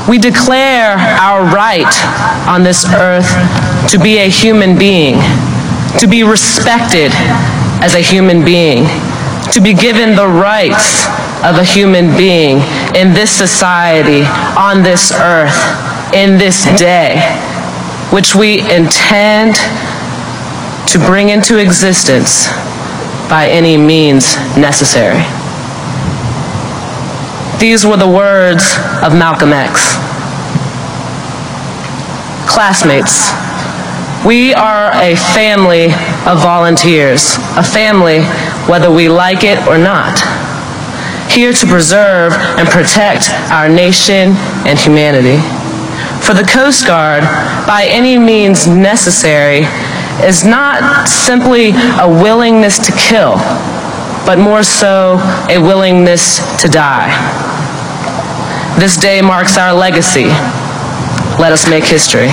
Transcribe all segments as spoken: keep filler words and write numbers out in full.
We declare our right on this earth to be a human being, to be respected as a human being, to be given the rights of a human being in this society, on this earth, in this day, which we intend to bring into existence by any means necessary. These were the words of Malcolm X. Classmates, we are a family of volunteers, a family whether we like it or not, here to preserve and protect our nation and humanity. For the Coast Guard, by any means necessary, is not simply a willingness to kill, but more so a willingness to die. This day marks our legacy. Let us make history.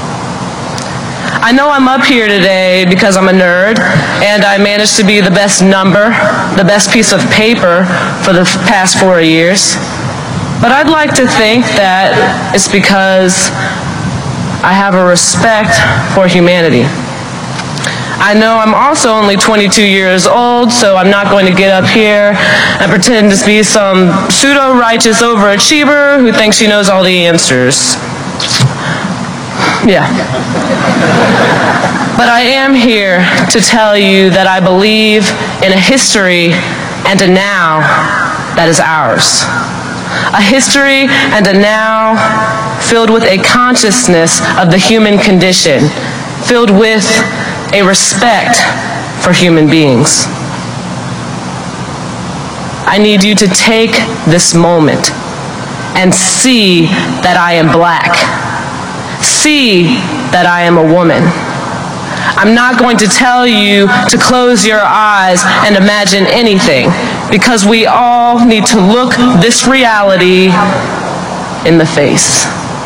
I know I'm up here today because I'm a nerd, and I managed to be the best number, the best piece of paper for the past four years. But I'd like to think that it's because I have a respect for humanity. I know I'm also only twenty-two years old, so I'm not going to get up here and pretend to be some pseudo-righteous overachiever who thinks she knows all the answers. Yeah. But I am here to tell you that I believe in a history and a now that is ours. A history and a now filled with a consciousness of the human condition, filled with a respect for human beings. I need you to take this moment and see that I am black. See that I am a woman. I'm not going to tell you to close your eyes and imagine anything, because we all need to look this reality in the face.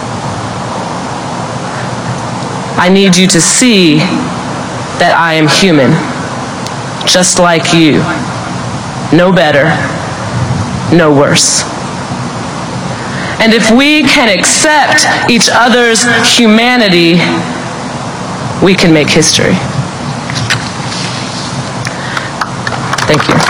I need you to see that I am human, just like you. No better, no worse. And if we can accept each other's humanity, we can make history. Thank you.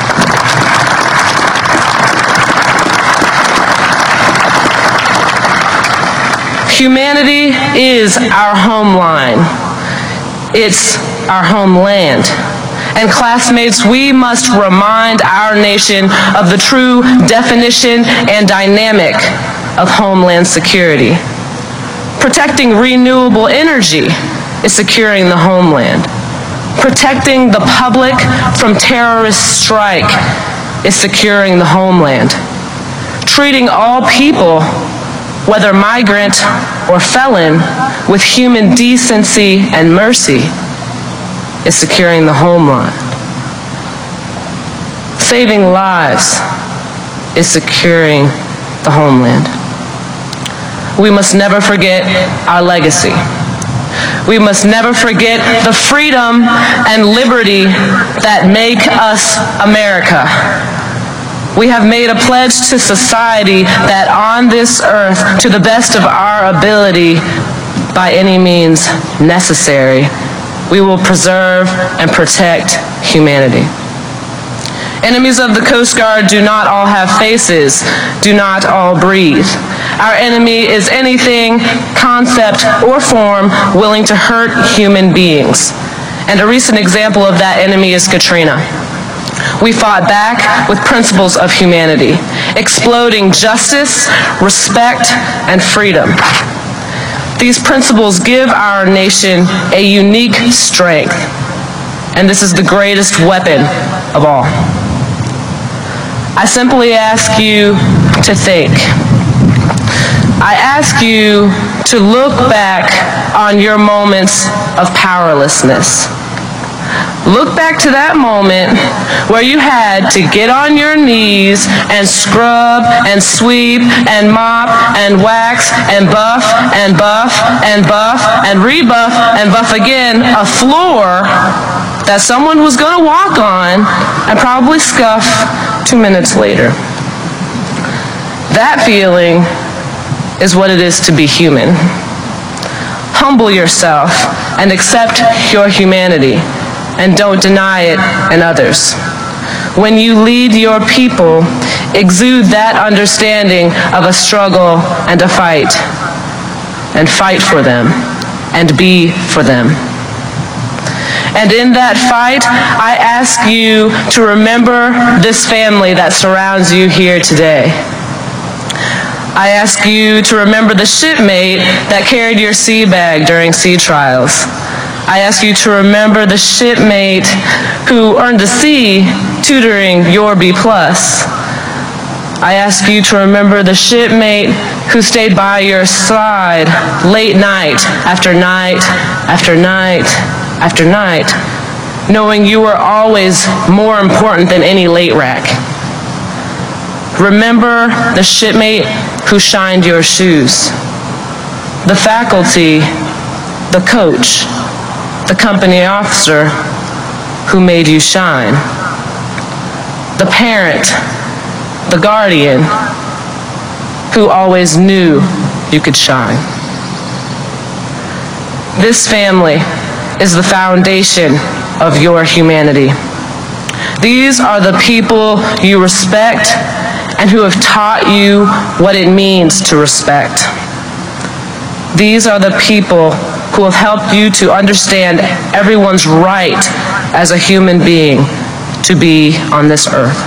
Humanity is our homeline. It's our homeland. And classmates, we must remind our nation of the true definition and dynamic of homeland security. Protecting renewable energy is securing the homeland. Protecting the public from terrorist strike is securing the homeland. Treating all people, whether migrant or felon, with human decency and mercy is securing the homeland. Saving lives is securing the homeland. We must never forget our legacy. We must never forget the freedom and liberty that make us America. We have made a pledge to society that on this earth, to the best of our ability, by any means necessary, we will preserve and protect humanity. Enemies of the Coast Guard do not all have faces, do not all breathe. Our enemy is anything, concept, or form willing to hurt human beings. And a recent example of that enemy is Katrina. We fought back with principles of humanity, exploding justice, respect, and freedom. These principles give our nation a unique strength, and this is the greatest weapon of all. I simply ask you to think. I ask you to look back on your moments of powerlessness. Look back to that moment where you had to get on your knees and scrub and sweep and mop and wax and buff and buff and buff and rebuff and buff again a floor that someone was going to walk on and probably scuff two minutes later. That feeling is what it is to be human. Humble yourself and accept your humanity, and don't deny it in others. When you lead your people, exude that understanding of a struggle and a fight, and fight for them, and be for them. And in that fight, I ask you to remember this family that surrounds you here today. I ask you to remember the shipmate that carried your sea bag during sea trials. I ask you to remember the shipmate who earned a C tutoring your B plus. I ask you to remember the shipmate who stayed by your side late night after night after night after night, knowing you were always more important than any late rack. Remember the shipmate who shined your shoes, the faculty, the coach, the company officer who made you shine, the parent, the guardian who always knew you could shine. This family is the foundation of your humanity. These are the people you respect and who have taught you what it means to respect. These are the people who have helped you to understand everyone's right as a human being to be on this earth.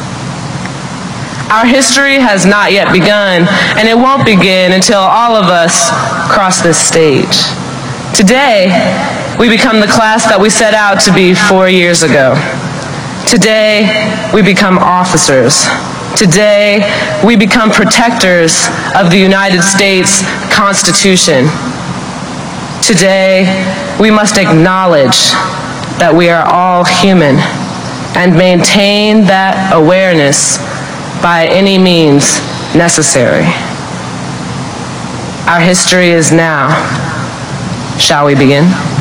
Our history has not yet begun, and it won't begin until all of us cross this stage. Today, we become the class that we set out to be four years ago. Today, we become officers. Today, we become protectors of the United States Constitution. Today, we must acknowledge that we are all human and maintain that awareness by any means necessary. Our history is now. Shall we begin?